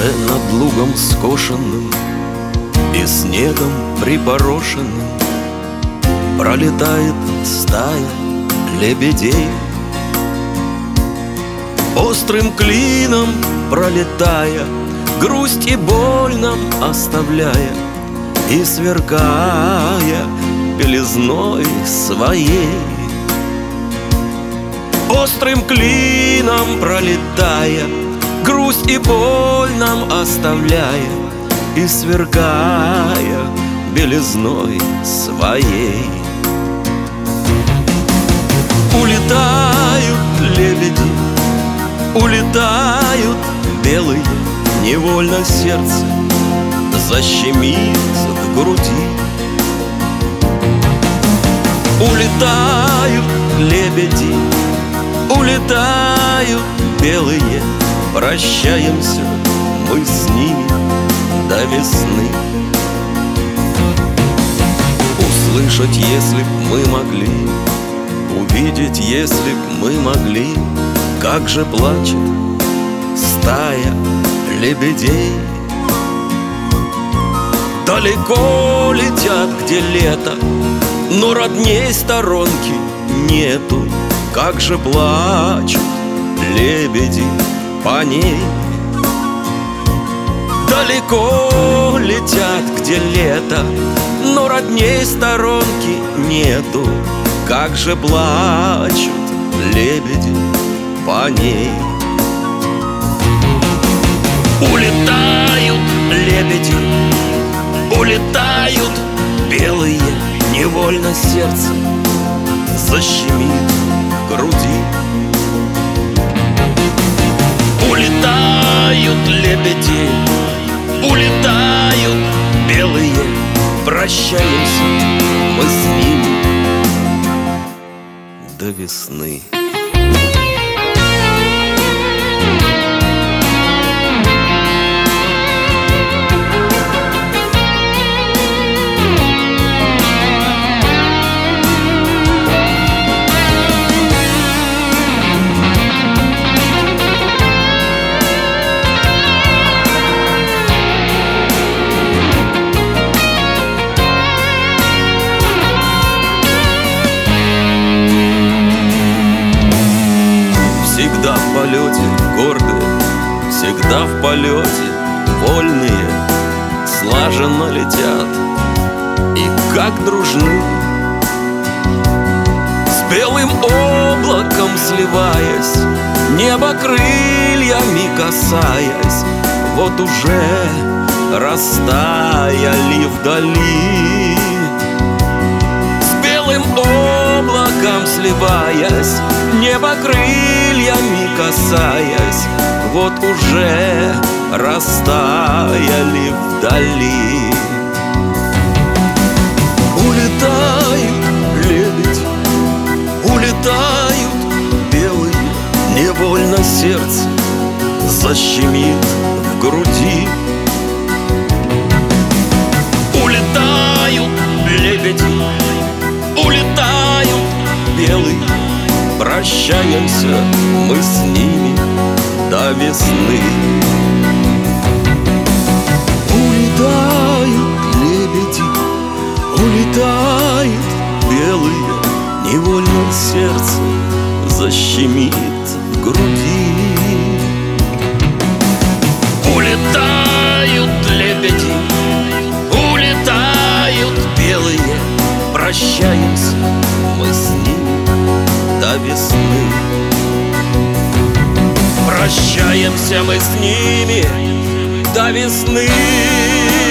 Уже над лугом скошенным и снегом припорошенным пролетает стая лебедей. Острым клином пролетая, грусть и боль нам оставляя и сверкая белизной своей. Острым клином пролетая, грусть и боль нам оставляя и сверкая белизной своей. Улетают лебеди, улетают белые, невольно сердце защемит в груди. Улетают лебеди, улетают белые, прощаемся мы с ними до весны. Услышать, если б мы могли, увидеть, если б мы могли, как же плачет стая лебедей. Далеко летят, где лето, но родней сторонки нету. Как же плачут лебеди по ней. Далеко летят, где лето, но родней сторонки нету. Как же плачут лебеди по ней. Улетают лебеди, улетают белые, невольно сердце защемит в груди. Улетают лебеди, улетают белые, прощаемся мы с ними до весны. Всегда в полете гордые, всегда в полете вольные, слаженно летят и как дружны. С белым облаком сливаясь, небо крыльями касаясь, вот уже растаяли вдали. С белым облаком сливаясь, небо крыльями касаясь, вот уже растаяли вдали. Улетают лебеди, улетают белые, невольно сердце защемит в груди. Улетают лебеди, улетают белые, прощаемся мы с ними до весны. Улетают лебеди, улетают белые, невольно сердце защемит в груди. Улетают лебеди, улетают белые, прощаемся мы с ними до весны. Прощаемся мы с ними до весны.